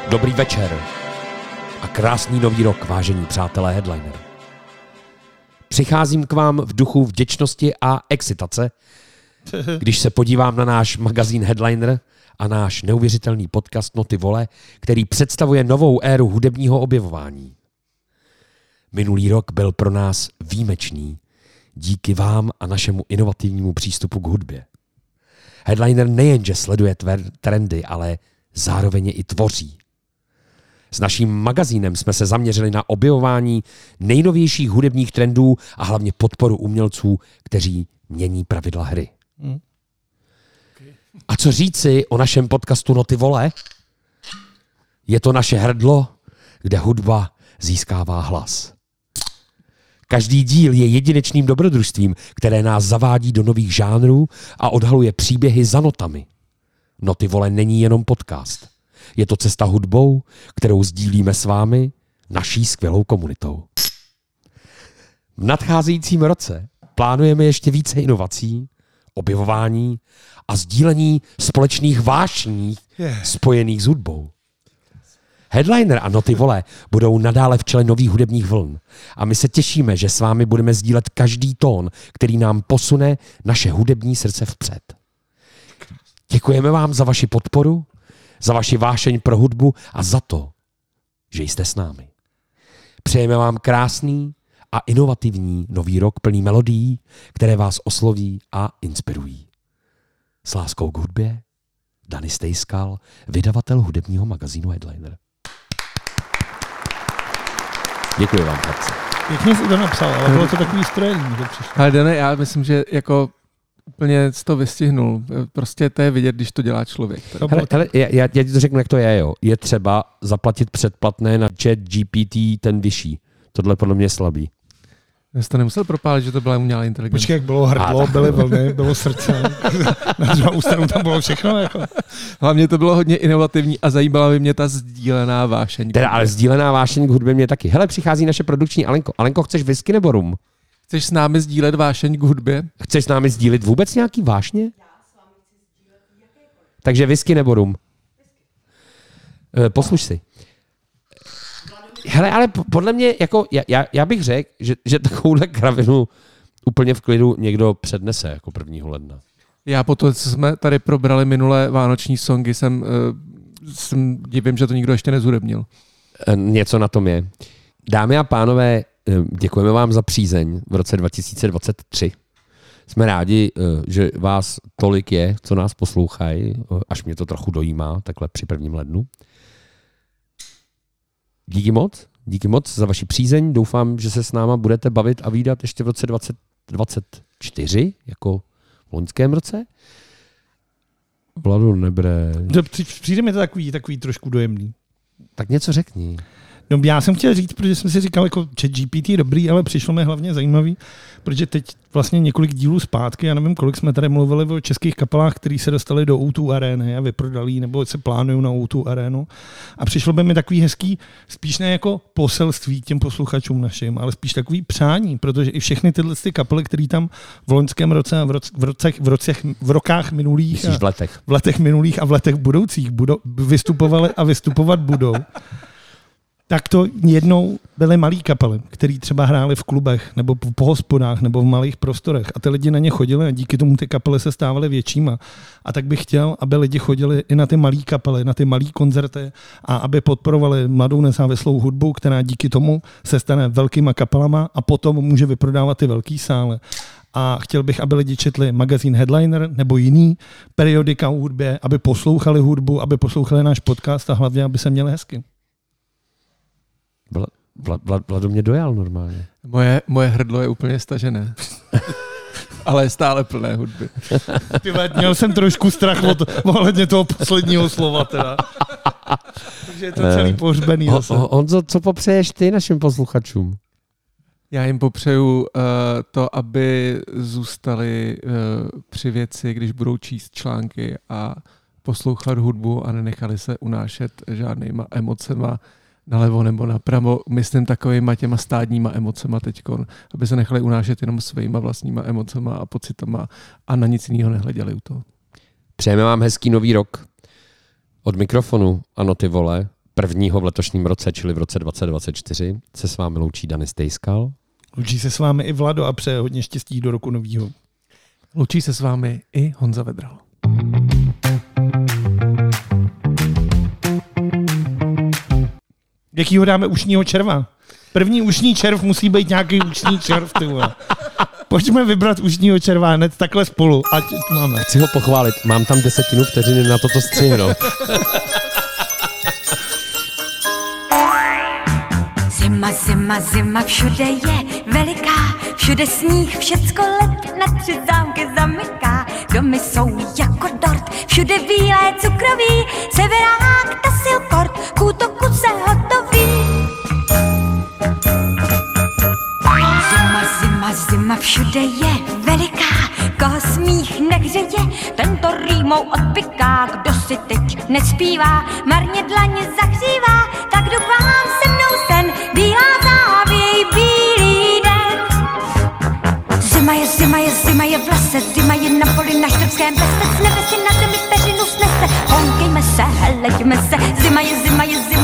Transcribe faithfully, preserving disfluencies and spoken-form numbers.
Dobrý večer a krásný nový rok, vážení přátelé Headliner. Přicházím k vám v duchu vděčnosti a excitace, když se podívám na náš magazín Headliner a náš neuvěřitelný podcast Noty vole, který představuje novou éru hudebního objevování. Minulý rok byl pro nás výjimečný díky vám a našemu inovativnímu přístupu k hudbě. Headliner nejenže sleduje tver- trendy, ale zároveň je i tvoří. S naším magazínem jsme se zaměřili na objevování nejnovějších hudebních trendů a hlavně podporu umělců, kteří mění pravidla hry. Hmm. Okay. A co říci o našem podcastu Noty vole? Je to naše hrdlo, kde hudba získává hlas. Každý díl je jedinečným dobrodružstvím, které nás zavádí do nových žánrů a odhaluje příběhy za notami. Noty vole není jenom podcast. Je to cesta hudbou, kterou sdílíme s vámi, naší skvělou komunitou. V nadcházejícím roce plánujeme ještě více inovací, objevování a sdílení společných vášní spojených s hudbou. Headliner a Noty vole budou nadále v čele nových hudebních vln a my se těšíme, že s vámi budeme sdílet každý tón, který nám posune naše hudební srdce vpřed. Děkujeme vám za vaši podporu, za vaši vášeň pro hudbu a za to, že jste s námi. Přejeme vám krásný a inovativní nový rok plný melodií, které vás osloví a inspirují. S láskou k hudbě, Dany Stejskal, vydavatel hudebního magazínu Headliner. Děkuji vám, chlapci. Pěkně jsi to napsal, ale bylo to takový strojení, že přišlo. Ale Dane, já myslím, že jako úplně jsi to vystihnul. Prostě to je vidět, když to dělá člověk. Hele, hele, já, já ti to řeknu, jak to je. Jo. Je třeba zaplatit předplatné na chat G P T ten vyšší. Tohle podle mě je slabý. Jsi to nemusel propálit, že to byla umělá inteligence. Počkej, jak bylo hrdlo, byly vlny, bylo srdce. Na druhou stranu tam bylo všechno. Jako. Hlavně to bylo hodně inovativní a zajímala by mě ta sdílená vášeň. Teda, ale sdílená vášeň k hudbě mě taky. Hele, přichází naše produkční Alenko. Alenko, chceš whisky nebo rum? Chceš s námi sdílet vášeň k hudbě? Chceš s námi sdílet vůbec nějaký vášně? Já s vámi chci sdílet jakékoliv. Takže whisky nebo rum? Whisky. Posluš si. Hele, ale podle mě, jako, já, já bych řekl, že, že takovouhle kravinu úplně v klidu někdo přednese jako prvního ledna. Já po to, co jsme tady probrali minulé vánoční songy, jsem, uh, jsem divím, že to nikdo ještě nezhudebnil. Něco na tom je. Dámy a pánové, děkujeme vám za přízeň v roce dva tisíce dvacet tři. Jsme rádi, že vás tolik je, co nás poslouchají, až mě to trochu dojímá, takhle při prvním lednu. Díky moc, díky moc za vaši přízeň. Doufám, že se s náma budete bavit a vídat ještě v roce dvacet dvacet čtyři, jako v loňském roce. Vladu nebre. Přijde mi to takový, takový trošku dojemný. Tak něco řekni. No, já jsem chtěl říct, protože jsem si říkal, jako chat G P T je dobrý, ale přišlo mi hlavně zajímavý, protože teď vlastně několik dílů zpátky, já nevím, kolik jsme tady mluvili o českých kapelách, který se dostali do O dva arény a vyprodali, nebo se plánují na O dva arénu. A přišlo by mi takový hezký, spíš ne jako poselství těm posluchačům našim, ale spíš takový přání, protože i všechny tyhle ty kapely, které tam v loňském roce a v, roce, v, roce, v, roce, v rokách minulých, a, v letech. v letech minulých a v letech budoucích budou, vystupovali a vystupovat budou. Tak to jednou byly malý kapely, který třeba hráli v klubech nebo po hospodách nebo v malých prostorech a ty lidi na ně chodili a díky tomu ty kapely se stávaly většíma. A tak bych chtěl, aby lidi chodili i na ty malý kapely, na ty malý koncerty a aby podporovali mladou nezávislou hudbu, která díky tomu se stane velkýma kapelama a potom může vyprodávat ty velký sály. A chtěl bych, aby lidi četli magazín Headliner nebo jiný periodika o hudbě, aby poslouchali hudbu, aby poslouchali náš podcast a hlavně, aby se měli hezky. Vlad, Vlad, Vladu mě dojal normálně. Moje, moje hrdlo je úplně stažené. Ale je stále plné hudby. Ty měl jsem trošku strach od ohledně toho posledního slova teda. Takže je to celý pohřbený zase. Honzo, co popřeješ ty našim posluchačům? Já jim popřeju uh, to, aby zůstali uh, při věci, když budou číst články a poslouchat hudbu a nenechali se unášet žádnýma emocema nalevo nebo napravo, myslím takovýma těma stádníma emocema teďkon, aby se nechali unášet jenom svýma vlastníma emocema a pocitama a na nic jiného nehleděli u toho. Přejeme vám hezký nový rok. Od mikrofonu a Noty vole prvního v letošním roce, čili v roce dvacet dvacet čtyři, se s vámi loučí Dany Stejskal. Loučí se s vámi i Vlado a přeje hodně štěstí do roku novýho. Loučí se s vámi i Honza Vedral. Jakýho dáme ušního červa? První ušní červ musí být nějaký ušní červ, ty vole. Pojďme vybrat ušního červa hned takhle spolu, ať máme. Chci ho pochválit, mám tam desetinu vteřiny na toto střihnout. Zima, zima, zima, všude je veliká, všude sníh, všecko led na tři zámky zamyká. Domy jsou jako dort, všude bílé cukroví, severák, tasilkort, k útoku se hotoví. Zima, zima, zima, všude je veliká, koho smích nehřeje, tento rýmou odpiká. Kdo si teď nespívá, marně dlaně zahřívá, tak jdu k vám se mnou sen, bílá závěj, bílý den. Zima je, zima je, zima je v lese, zima je na poli, na štrbském peste, s nebesy na zemi peřinu snese, honkejme se, helejme se, zima je, zima je, zima